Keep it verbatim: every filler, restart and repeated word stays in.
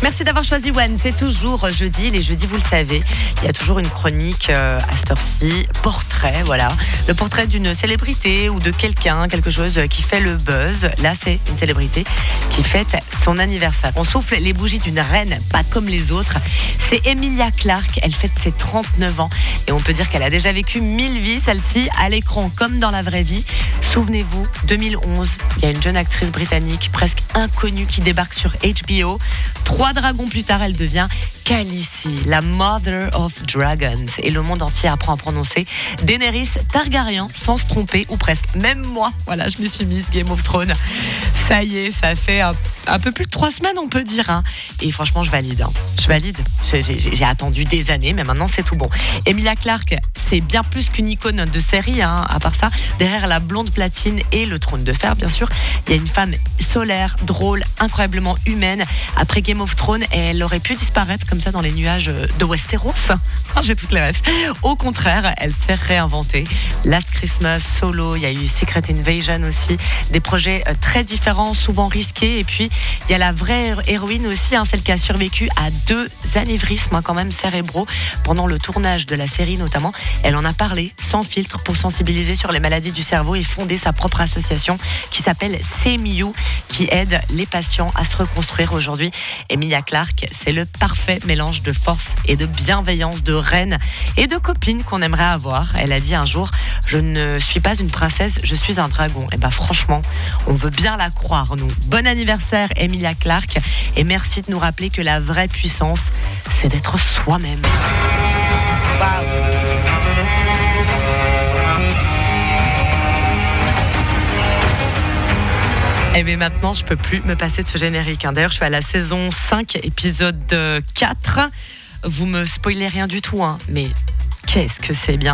Merci d'avoir choisi One. C'est toujours jeudi. Les jeudis, vous le savez, il y a toujours une chronique euh, à cette heure-ci. Portrait, voilà. Le portrait d'une célébrité ou de quelqu'un, quelque chose qui fait le buzz. Là, c'est une célébrité qui fête son anniversaire. On souffle les bougies d'une reine, pas comme les autres. C'est Emilia Clarke. Elle fête ses trente-neuf ans. Et on peut dire qu'elle a déjà vécu mille vies, celle-ci, à l'écran comme dans la vraie vie. Souvenez-vous, deux mille onze, il y a une jeune actrice britannique presque inconnue qui débarque sur H B O. Trois dragons plus tard, elle devient Khaleesi, la Mother of Dragons. Et le monde entier apprend à prononcer Daenerys Targaryen sans se tromper, ou presque. Même moi, voilà, je m'y suis mise, Game of Thrones. Ça y est, ça fait un, un peu plus de trois semaines, on peut dire. Hein. Et franchement, je valide. Hein. Je valide. J'ai, j'ai, j'ai attendu des années, mais maintenant, c'est tout bon. Emilia Clarke, c'est bien plus qu'une icône de série, hein, à part ça. Derrière la blonde platine et le trône de fer, bien sûr, il y a une femme solaire, drôle, incroyablement humaine. Après Game of Thrones, elle aurait pu disparaître comme ça dans les nuages de Westeros. J'ai toutes les rêves. Au contraire, elle s'est réinventée. Last Christmas, Solo, il y a eu Secret Invasion aussi. Des projets très différents, souvent risqués. Et puis, il y a la vraie héroïne aussi, hein, celle qui a survécu à deux anévrismes hein, quand même cérébraux pendant le tournage de la série notamment. Elle en a parlé sans filtre pour sensibiliser sur les maladies du cerveau et fonder sa propre association qui s'appelle Semiu, qui aide les patients à se reconstruire aujourd'hui. Emilia Clarke, c'est le parfait mélange de force et de bienveillance, de reine et de copine qu'on aimerait avoir. Elle a dit un jour, je ne suis pas une princesse, je suis un dragon. Et bah franchement, on veut bien la croire, nous. Bon anniversaire, Emilia Clarke, et merci de nous rappeler que la vraie puissance, c'est d'être soi-même. Waouh. Et mais maintenant, je peux plus me passer de ce générique. D'ailleurs, je suis à la saison cinq, épisode quatre. Vous me spoilez rien du tout, hein, mais qu'est-ce que c'est bien.